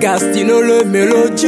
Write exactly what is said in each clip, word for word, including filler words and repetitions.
Gastino le mélodieux.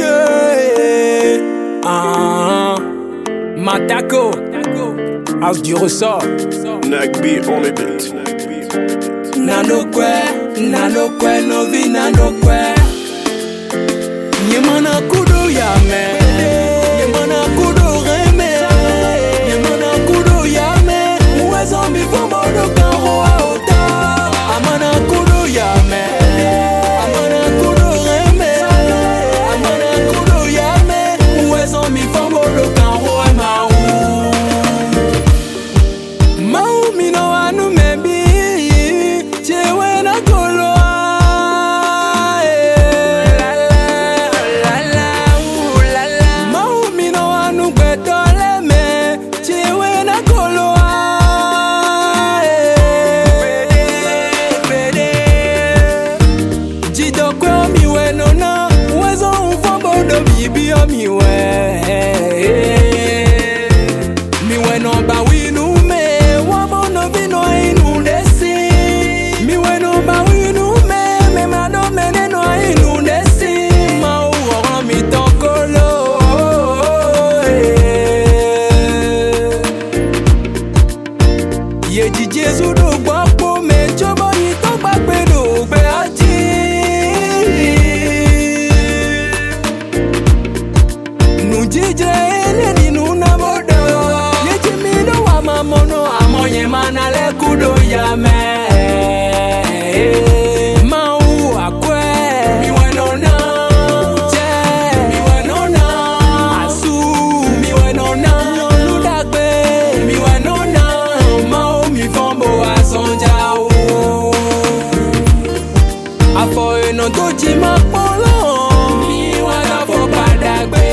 Ah, Matako, house du ressort. Nagby on the beat. Nano kwe, nano kwe, novi nano kwe. Yemana kudo yame, yemana kudo reme, yemana kudo yame. Uwezo mifombo do karo a ota. Amana kudo yame, amana kudo reme, amana kudo yame. Uwezo mifombo do karo a mau. Mau mino anu mebi, chewe na kolo. Miwe no ba winu me, wabo no vino inu desi. Miwe no ba winu me, me mado mene no inu desi. Ma uwa mi tokolo. Ye di Jesu do gbapo me jobo yi to gbagbe do gbe aji. Nu jije ele ni na modo. Ye jimido wa mamono amonye manale kudo yame. Ma u akwe miwe nona. Je miwe nona. Asu miwe nona. Ludagbe miwe nona. Ma u mi fombo asonja o. Afo eno doji ma polo. Mi wana fo padagbe.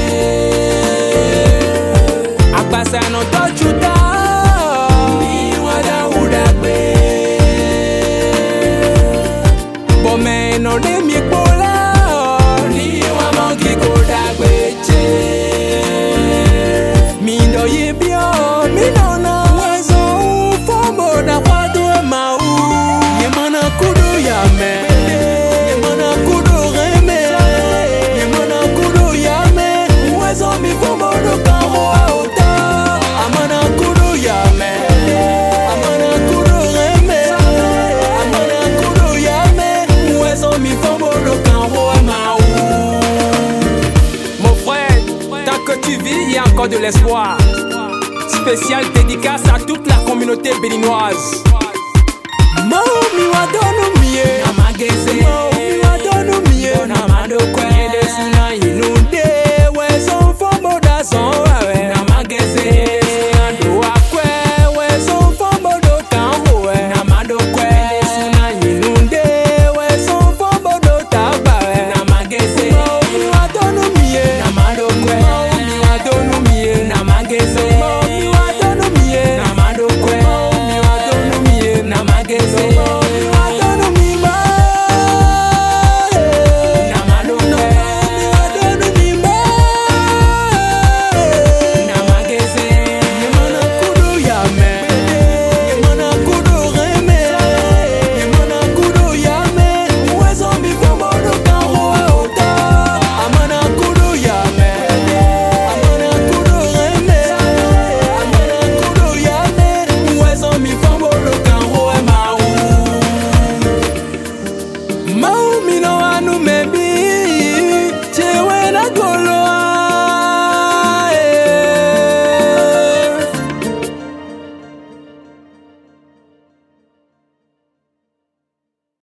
Akpasa no toju ta. Mi wada udagbe. Bome no de mi pola. Ni wa mongi kodagbe che. Mi ndo yebio mi nona. Wezo ufombo na wadu ma u. Yemana kudo yame. Yemana kudo reme. Yemana kudo yame. Wezo mi fombo do kamo a ota. Amana kudo yame. Amana kudo reme. Amana kudo yame. Wezo mi fombo do kamo a ma u. Mon frère, tant que tu vis, il y a encore de l'espoir. Spécial dédicace à toute la communauté béninoise. Maumi wa donu